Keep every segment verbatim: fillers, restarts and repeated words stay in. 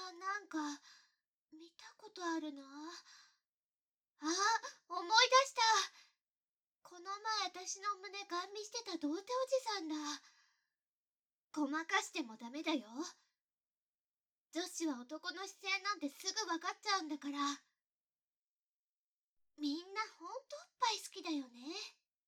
なんか、見たことあるな。あ、思い出した。この前私の胸ガン見してた童貞おじさんだ。ごまかしてもダメだよ。女子は男の視線なんてすぐ分かっちゃうんだから。みんなほんとおっぱい好きだよね。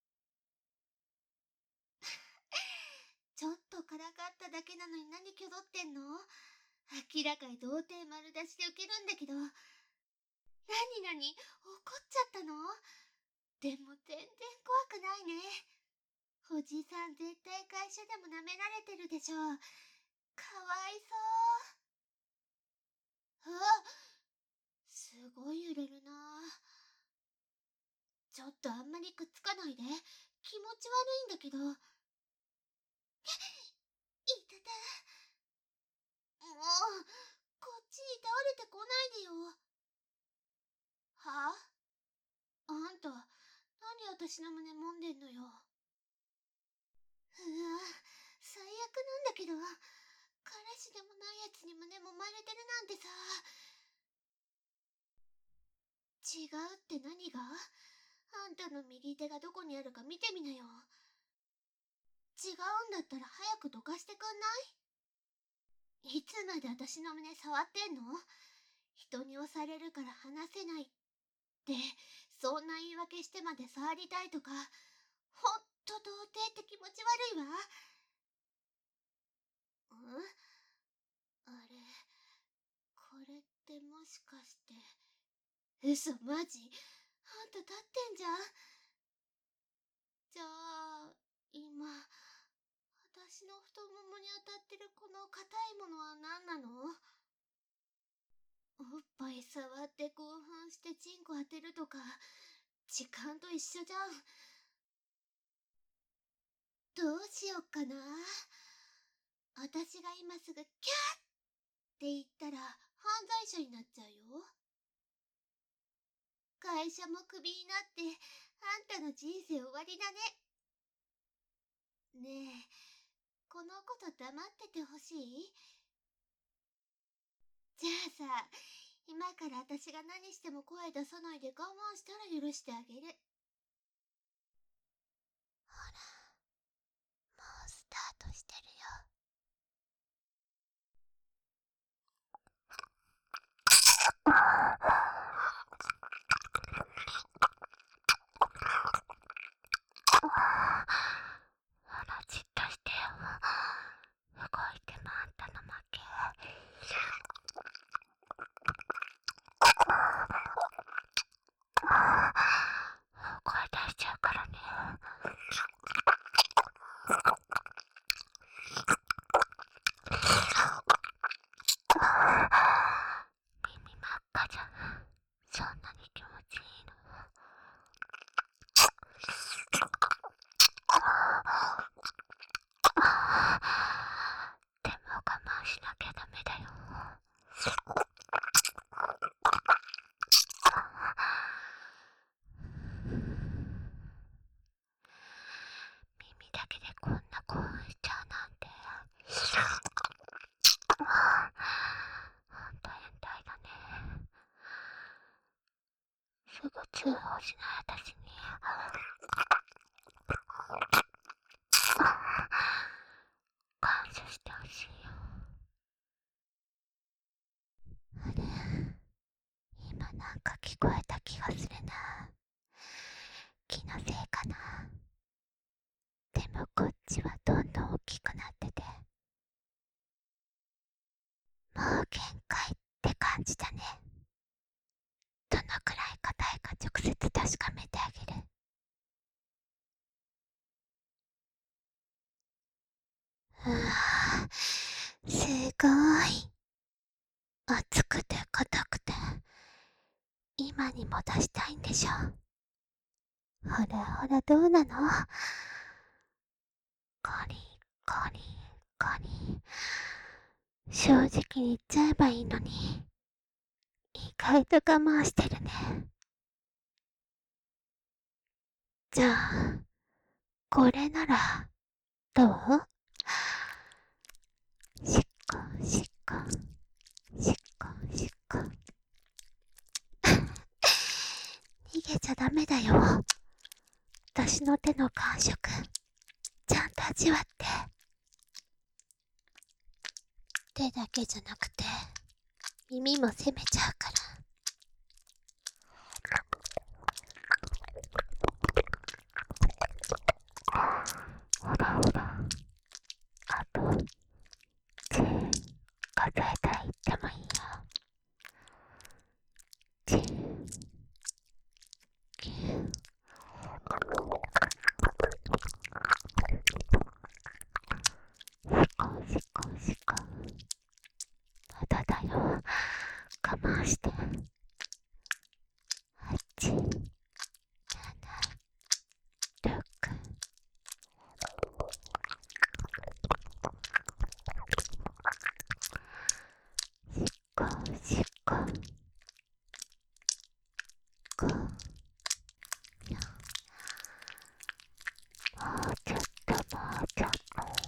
ちょっとからかっただけなのに何気取ってんの？明らかに童貞丸出しでウケるんだけど。なになに、怒っちゃったの？でも全然怖くないね。おじさん絶対会社でも舐められてるでしょ。かわいそう。あ、すごい揺れるな。ちょっとあんまりくっつかないで。気持ち悪いんだけど。いたた。もう、こっちに倒れてこないでよ。はあ？あんた、何私の胸揉んでんのよ。うわ、最悪なんだけど、彼氏でもないやつに胸揉まれてるなんてさ。違うって何が？あんたの右手がどこにあるか見てみなよ。違うんだったら早くどかしてくんない？いつまで私の胸触ってんの？人に押されるから離せないって、そんな言い訳してまで触りたいとか、ほんと童貞って気持ち悪いわ。ん？あれ、これってもしかして。嘘、マジ？あんた立ってんじゃん。じゃあ、今、私の太ももに当たってるこの硬いものは何なの？おっぱい触って興奮してチンコ当てるとか、時間と一緒じゃん。どうしよっかな。私が今すぐキャーって言ったら犯罪者になっちゃうよ。会社もクビになってあんたの人生終わりだね。ねえ、このこと黙っててほしい？じゃあさ、今から私が何しても声出さないで我慢したら許してあげる。ほら、もうスタートしてるよ。ほら、じっとしてよ。動いてもあんたの負け。声出しちゃうからね。耳真っ赤じゃん。そんなに気持ちいいの？でも我慢しなきゃダメだよ。耳だけでこんな興奮しちゃうなんて。ほんと変態だね。すぐ通報しない私に。感謝してほしいよ。あれ、今なんか聞こえた気がするな。気のせいかな。でもこっちはどんどん大きくなってて、もう限界って感じだね。どのくらい硬いか直接確かめてあげる。うわぁ、すごい。熱くて硬くて、今にも出したいんでしょ。ほらほら、どうなの？コリコリコリ。正直に言っちゃえばいいのに、意外と我慢してるね。じゃあ、これなら、どう？しっこしっこしっこ。逃げちゃダメだよ。私の手の感触、ちゃんと味わって。手だけじゃなくて、耳も責めちゃうから。ほらほら。あと、じー、数えたら言ってもいいよ。じー、きゅう、しこしこ。まだだよ。我慢して。はち、なな、ろく。しこしこ。ご、よん。もうちょっともうちょっと。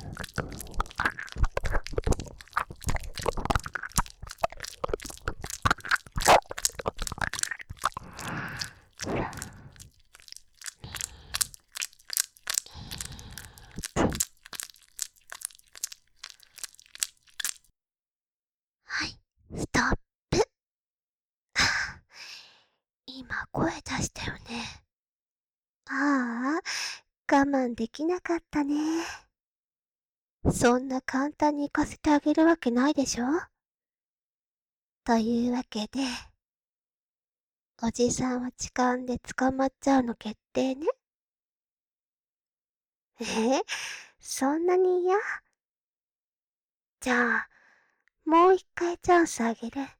はい、ストップ。今声出したよね。ああ、我慢できなかったね。そんな簡単に行かせてあげるわけないでしょ。というわけで、おじさんは痴漢で捕まっちゃうの決定ね。え、そんなに嫌？じゃあ、もう一回チャンスあげる。